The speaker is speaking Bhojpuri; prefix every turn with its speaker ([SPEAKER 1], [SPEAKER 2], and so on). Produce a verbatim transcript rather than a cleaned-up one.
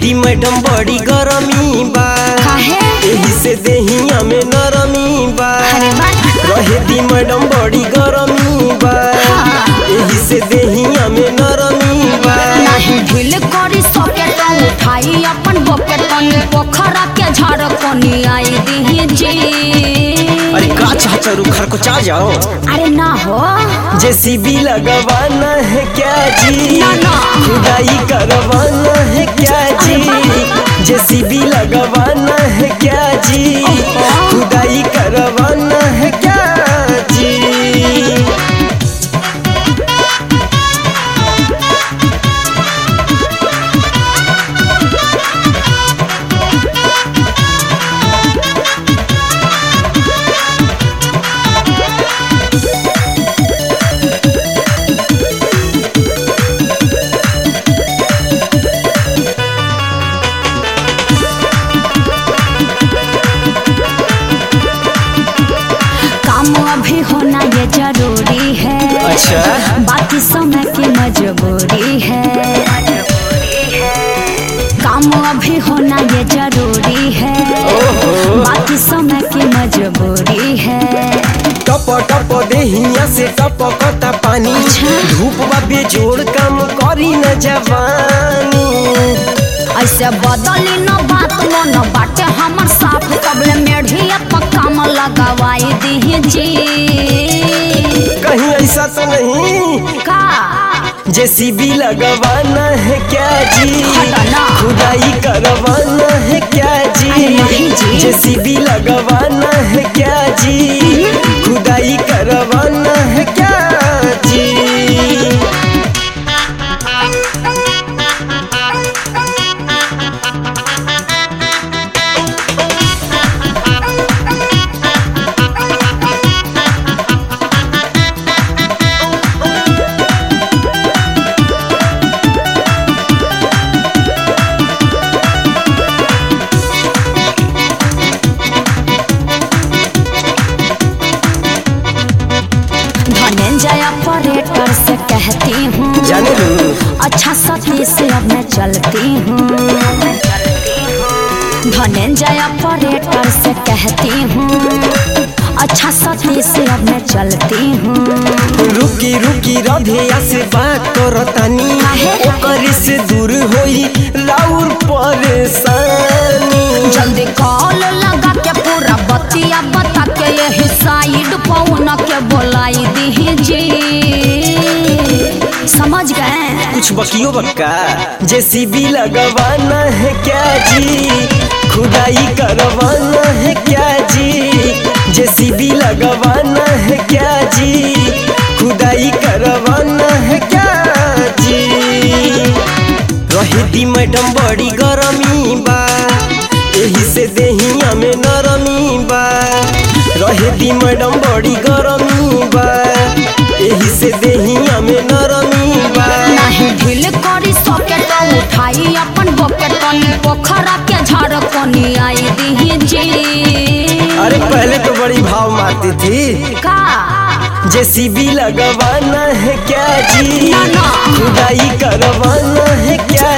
[SPEAKER 1] दी मैडम बड़ी गरमी बा, एही से देहिया में नरमी बा। रहे दी मैडम बड़ी गरमी बा, एही से देहिया में नरमी बा।
[SPEAKER 2] नहीं ढील करी सॉकेट उठाई अपन बकेट कनी पोखरा के झाड़ कनी आई दी जी।
[SPEAKER 1] अरे का चाहता रुखर को चा जाओ।
[SPEAKER 2] अरे ना हो
[SPEAKER 1] जेसीबी लगवाना है क्या जी,
[SPEAKER 2] ना ना
[SPEAKER 1] खुदाई करवाना है क्या जी। जेसीबी लगवाना है क्या जी, खुदाई करवाना है क्या जी।
[SPEAKER 2] अभी होना ये जरूरी है,
[SPEAKER 1] अच्छा
[SPEAKER 2] बाकी समय की मजबूरी है। काम अभी होना ये जरूरी है, बाकी समय की मजबूरी है।
[SPEAKER 1] टप टप देहिया से टपकता पानी, धूप बा बेजोड़ काम करी न जवानी।
[SPEAKER 2] ऐसे बदली न बात मन बाटे हमर साफ, कबले मेढ़िया पक्का में लगवाई दी जी।
[SPEAKER 1] कहीं ऐसा तो नहीं
[SPEAKER 2] का
[SPEAKER 1] जेसीबी लगवाना है क्या जी, खुदाई करवाना है क्या जी। जेसीबी लगवाना है क्या जी, खुदाई करवाना है क्या जी।
[SPEAKER 2] धनंजय ऑपरेटर से कहती हूँ,
[SPEAKER 1] जाने लूं
[SPEAKER 2] अच्छा सती से अब मैं चलती हूँ। धनंजय ऑपरेटर से कहती हूँ, अच्छा सती से अब मैं चलती हूँ।
[SPEAKER 1] रुकी रुकी रधिया से बात करतानी, ओकर से दूर होई राउर परेशानी।
[SPEAKER 2] जल्दी कॉल लगा के पूरा बतिया बता के यही साइड पौन के बोलाई दी जी। समझ गए
[SPEAKER 1] कुछ बकियो बक्का। जेसीबी लगवाना है क्या जी, खुदाई करवाना है क्या जी। जेसीबी लगवाना है क्या जी, खुदाई करवाना है क्या जी। रहे दी मैडम बड़ी गरमी बा, एही से देहिया में नरमी बा। रहे दी मैडम बड़ी गरमी बा, एही से देहिया में नरमी बा।
[SPEAKER 2] नहीं ढील करी सॉकेट उठाई अपन बकेट कनी पोखरा के झाड़ कनी आई दी जी।
[SPEAKER 1] अरे पहले तो बड़ी भाव मारती थी।
[SPEAKER 2] का
[SPEAKER 1] जेसीबी लगवाना है क्या जी,
[SPEAKER 2] ना ना
[SPEAKER 1] खुदाई करवाना है क्या